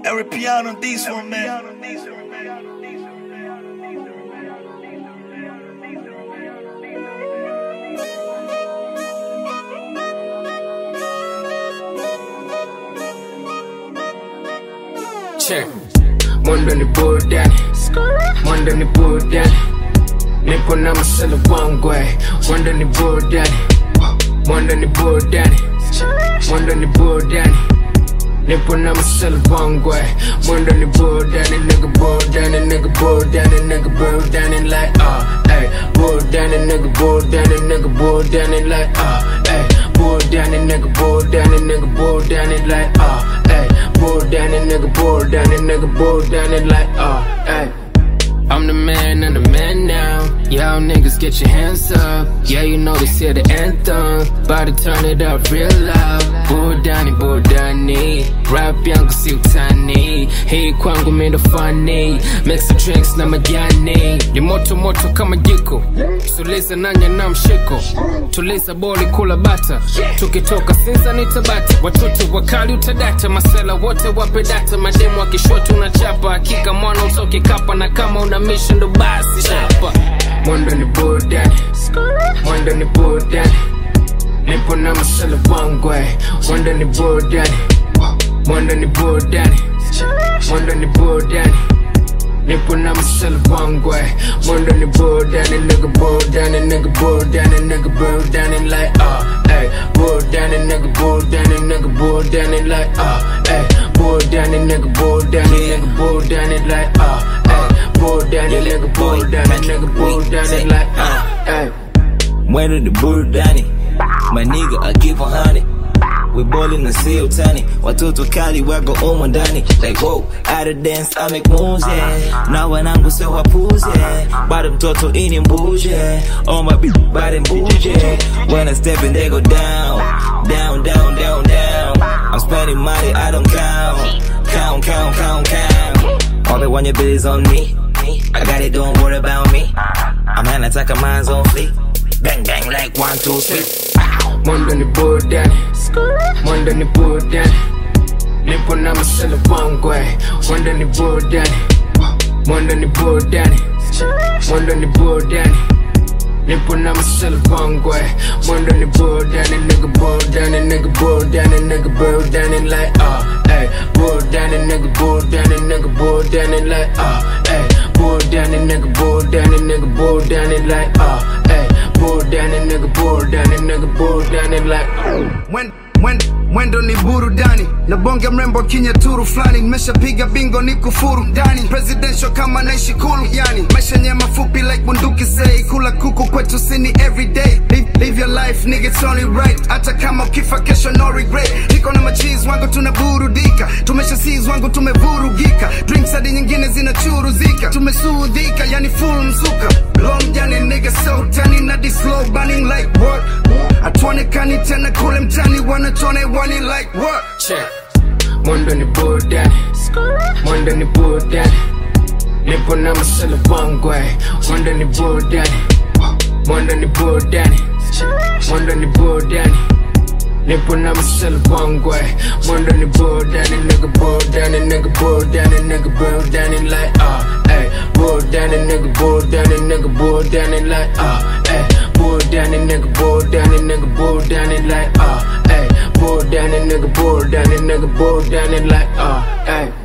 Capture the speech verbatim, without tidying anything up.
Every piano on this one, man. Check. Mwendo ni burudani, mwendo ni burudani, nipo na masela wangu. Mwendo ni burudani, mwendo ni burudani, mwendo ni burudani, nipo na masela wangu. Mwendo ni burudani, nigga burudani, nigga burudani, nigga burudani like ah, ay, burudani, nigga burudani, nigga burudani like ah, ay, burudani, nigga burudani, nigga burudani like ah, ay, burudani, nigga burudani, nigga burudani like ah, ay. I'm the man and the man now. Y'all niggas get your hands up. Yeah, you know this here the anthem. About to turn it up real loud. Burudani, burudani, rap yangu si utani. Hii kwangu mindo funny. Mix the drinks na majani. Ni moto moto kama jiko. Tuliza nanya na mshiko. Tuliza boli kula bata. Tukitoka sinza ni tabata. Watoto wakali utadata. Masela wote wape data. Mademu wakishoto unachapa. Hakika mwana utoke kapa. Na kama una mission ndo basi shapa. Mwendo ni burudani, mwendo ni burudani, nipo na masela wangu. Mwendo ni burudani, mwendo ni burudani, mwendo ni burudani, nipo na masela wangu. Mwendo ni burudani, nigga burudani, nigga burudani, nigga burudani like ah, ay, burudani, nigga burudani, nigga burudani like ah, ay, burudani, nigga burudani, nigga burudani like ah, ay. Burudani, nigga burudani, nigga burudani like ah, ay. Mwendo ni burudani, my nigga I give a honey. We ballin' na sio tani, watoto kali wako omo ndani. Like whoa, out of dance I make moves yeah. Na wanangu so wapuze, bado mtoto ini mbuje. All my bitch body mbuje. When I step in they go down, down, down, down, down. I'm spending money I don't count, count, count, count, count. All they want your bills on me, I got it, don't worry about me. I'm gonna take a minds on fleek. Bang bang like one, two, three. Mwendo ni burudani, mwendo ni burudani, nipo na masela wangu. Mwendo ni burudani, mwendo ni burudani, mwendo ni burudani, nipo na masela wangu. Mwendo ni burudani, nigga burudani, nigga burudani, nigga burudani like ah, ay, burudani, nigga burudani, nigga burudani like ah, ay, burudani, nigga burudani, nigga burudani like ah, ay, burudani, nigga burudani, nigga burudani like When Mwendo ni burudani, na bonge mrembo kinya turu flani. Mesha piga bingo ni kufuru ndani, presidential kama naishi kulu yani. Maisha nye mafupi like bunduki say, kula kuku kwetu sini everyday. Live, live your life nigga it's only right, hata kama ukifa kesho no regret. Niko na machiz wangu tunaburudika, tumesha seize wangu tumevurugika. Drinks hadi nyingine zinachuruzika, tumesuudhika yani full mzuka. Long jani nigga so tani na this slow burning like what? Atuonekani tena kule mtani, wanatuone wani like what? Check. Mwendo ni burudani, mwendo ni burudani, nipo na masela wangu. Mwendo ni burudani, mwendo ni burudani, mwendo ni burudani, nipo na masela wangu. Mwendo ni burudani, nigga burudani, nigga burudani, nigga burudani like ah, ay, burudani, nigga burudani, nigga burudani like ah, ay, burudani, nigga burudani, nigga burudani like ah, ay, burudani, nigga burudani, nigga burudani like ah, ay.